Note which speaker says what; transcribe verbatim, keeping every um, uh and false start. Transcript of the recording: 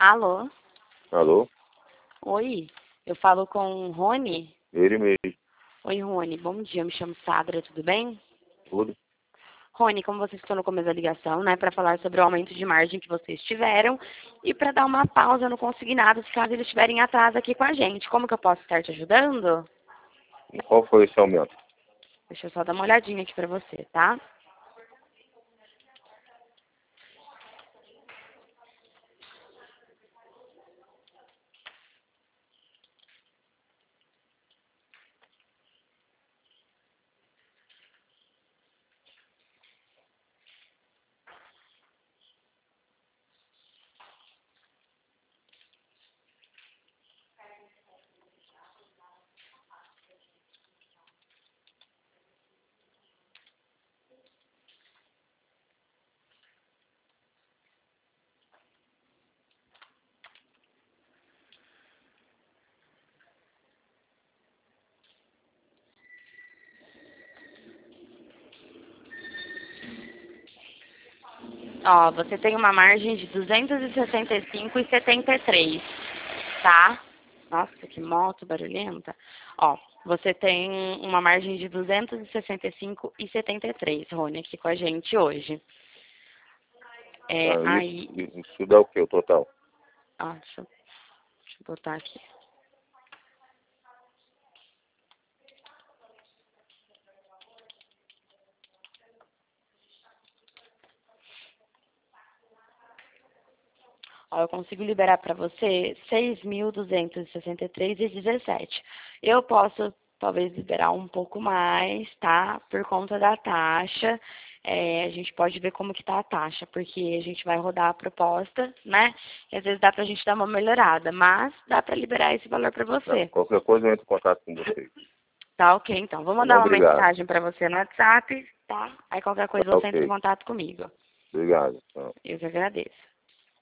Speaker 1: Alô?
Speaker 2: Alô?
Speaker 1: Oi, eu falo com o Rony?
Speaker 2: Ele mesmo.
Speaker 1: Oi, Rony, bom dia, eu me chamo Sadra, tudo bem?
Speaker 2: Tudo?
Speaker 1: Rony, como você escutou no começo da ligação, né, para falar sobre o aumento de margem que vocês tiveram e para dar uma pausa no consignado, caso eles estiverem atrás aqui com a gente. Como que eu posso estar te ajudando?
Speaker 2: E qual foi esse aumento?
Speaker 1: Deixa eu só dar uma olhadinha aqui para você, tá? Ó, você tem uma margem de duzentos e sessenta e cinco e setenta e três, tá? Nossa, que moto barulhenta. Ó, você tem uma margem de duzentos e sessenta e cinco e setenta e três, Rony, aqui com a gente hoje. É,
Speaker 2: Ah,
Speaker 1: aí,
Speaker 2: isso, isso dá o que, o total?
Speaker 1: ó, deixa, eu- deixa eu botar aqui. Ó, eu consigo liberar para você seis mil duzentos e sessenta e três e dezessete. Eu posso talvez liberar um pouco mais, tá? Por conta da taxa. É, a gente pode ver como que tá a taxa, porque a gente vai rodar a proposta, né? E às vezes dá pra gente dar uma melhorada, mas dá para liberar esse valor para
Speaker 2: Não,
Speaker 1: você.
Speaker 2: qualquer coisa eu entro em contato com vocês.
Speaker 1: Tá ok, então. Vou
Speaker 2: Tá
Speaker 1: mandar
Speaker 2: bom?
Speaker 1: uma
Speaker 2: Obrigado.
Speaker 1: mensagem para você no WhatsApp, tá? Aí qualquer coisa
Speaker 2: Tá
Speaker 1: você entra em
Speaker 2: ok.
Speaker 1: contato comigo.
Speaker 2: Obrigado. Tchau.
Speaker 1: Eu que agradeço.